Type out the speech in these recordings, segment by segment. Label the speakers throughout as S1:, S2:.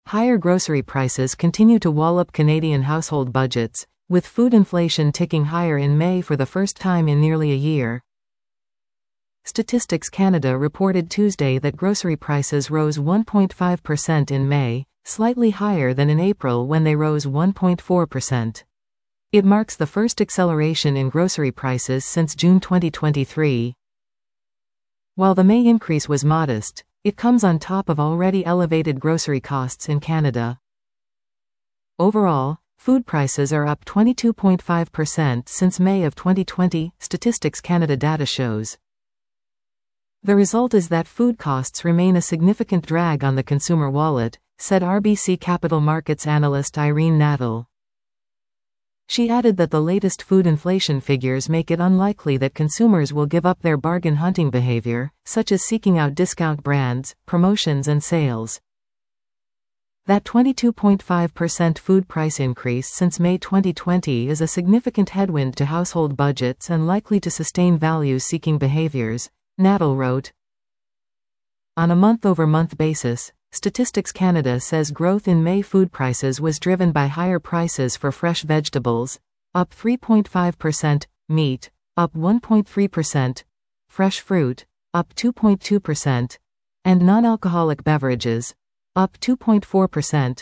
S1: Higher grocery prices continue to wallop Canadian household budgets, with food inflation ticking higher in May for the first time in nearly a year. Statistics Canada reported Tuesday that grocery prices rose 1.5% in May, slightly higher than in April when they rose 1.4%. It marks the first acceleration in grocery prices since June 2023. While the May increase was modest, it comes on top of already elevated grocery costs in Canada. Overall, food prices are up 22.5% since May of 2020, Statistics Canada data shows. The result is that food costs remain a significant drag on the consumer wallet, said RBC Capital Markets analyst Irene Nattel. She added that the latest food inflation figures make it unlikely that consumers will give up their bargain hunting behavior, such as seeking out discount brands, promotions and sales. That 22.5% food price increase since May 2020 is a significant headwind to household budgets and likely to sustain value-seeking behaviors, Nattel wrote. On a month-over-month basis, Statistics Canada says growth in May food prices was driven by higher prices for fresh vegetables, up 3.5%, meat, up 1.3%, fresh fruit, up 2.2%, and non-alcoholic beverages, up 2.4%.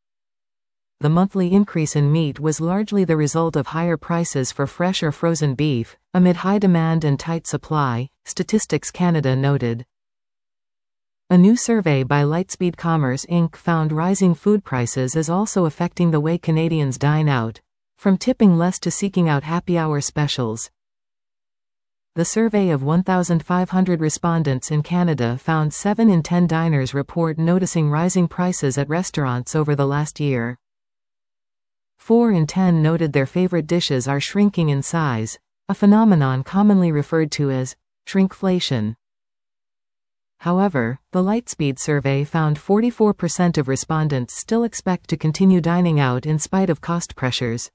S1: The monthly increase in meat was largely the result of higher prices for fresh or frozen beef, amid high demand and tight supply, Statistics Canada noted. A new survey by Lightspeed Commerce Inc. found rising food prices is also affecting the way Canadians dine out, from tipping less to seeking out happy hour specials. The survey of 1,500 respondents in Canada found 7 in 10 diners report noticing rising prices at restaurants over the last year. 4 in 10 noted their favorite dishes are shrinking in size, a phenomenon commonly referred to as shrinkflation. However, the Lightspeed survey found 44% of respondents still expect to continue dining out in spite of cost pressures.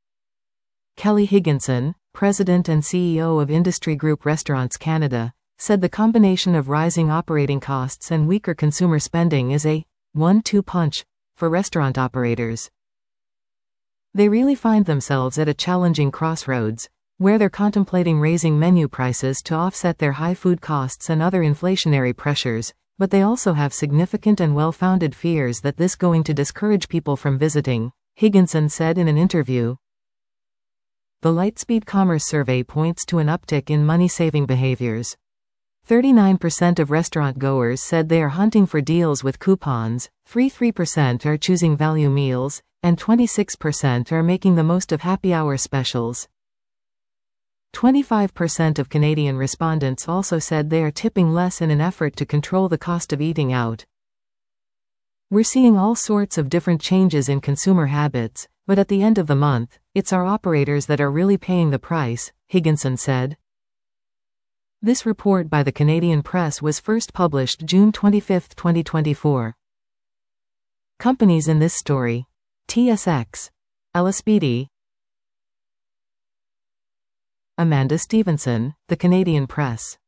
S1: Kelly Higginson, President and CEO of Industry Group Restaurants Canada, said the combination of rising operating costs and weaker consumer spending is a 1-2 punch for restaurant operators. They really find themselves at a challenging crossroads, where they're contemplating raising menu prices to offset their high food costs and other inflationary pressures, but they also have significant and well-founded fears that this is going to discourage people from visiting, Higginson said in an interview. The Lightspeed Commerce survey points to an uptick in money-saving behaviors. 39% of restaurant goers said they are hunting for deals with coupons, 3% are choosing value meals, and 26% are making the most of happy hour specials. 25% of Canadian respondents also said they are tipping less in an effort to control the cost of eating out. We're seeing all sorts of different changes in consumer habits, but at the end of the month, it's our operators that are really paying the price, Higginson said. This report by the Canadian Press was first published June 25, 2024. Companies in this story: TSX, Ellis Beatty, Amanda Stevenson, The Canadian Press.